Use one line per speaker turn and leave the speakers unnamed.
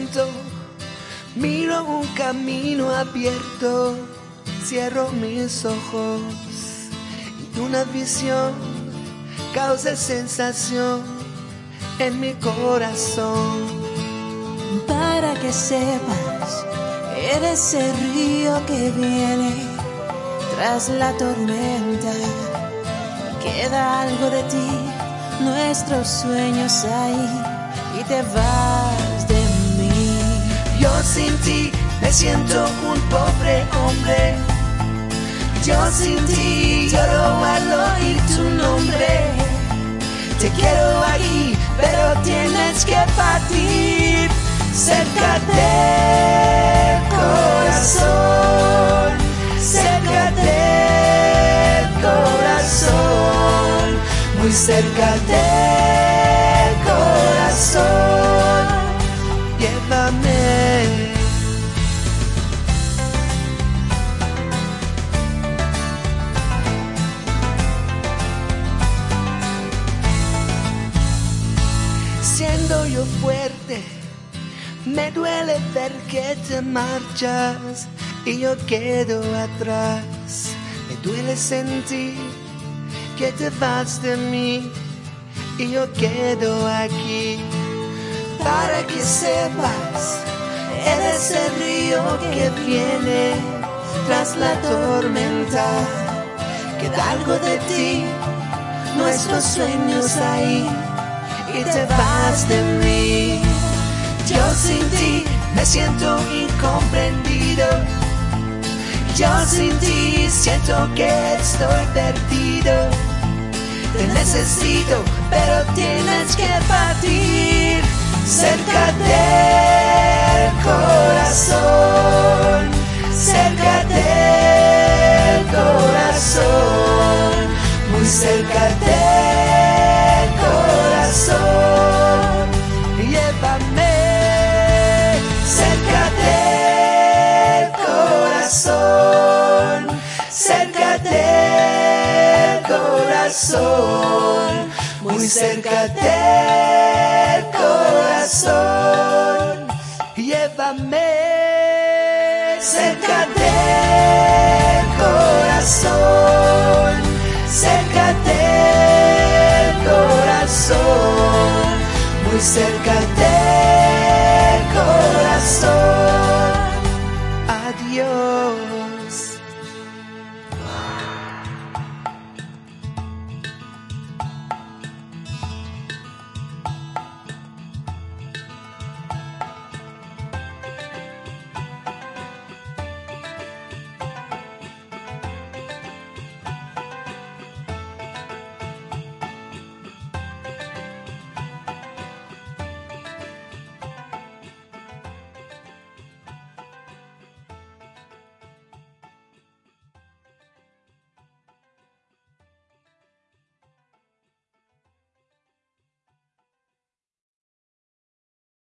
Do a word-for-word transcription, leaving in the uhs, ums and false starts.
momento miro un camino abierto, cierro mis ojos y una visión causa sensación en mi corazón.
Para que sepas, eres el río que viene tras la tormenta. Queda algo de ti, nuestros sueños ahí, y te vas de mí.
Yo sin ti me siento un pobre hombre. Yo sin ti lloro al oír tu nombre. Te quiero aquí, pero tienes que partir. Cerca del corazón, cerca del corazón, muy cerca del corazón, llévame. Siendo yo fuerte, me duele ver que te marchas y yo quedo atrás. Me duele sentir que te vas de mí y yo quedo aquí. Para que sepas, eres el río que viene tras la tormenta. Queda algo de ti, nuestros sueños ahí, y te vas de mí. Yo sin ti me siento incomprendido. Yo sin ti siento que estoy perdido. Te necesito, pero tienes que partir. Cerca del corazón, cerca del corazón, muy cerca del corazón, llévame. Cerca del corazón, cerca del corazón, muy cerca del corazón, llévame. Cerca del corazón, cerca del corazón, muy cerca del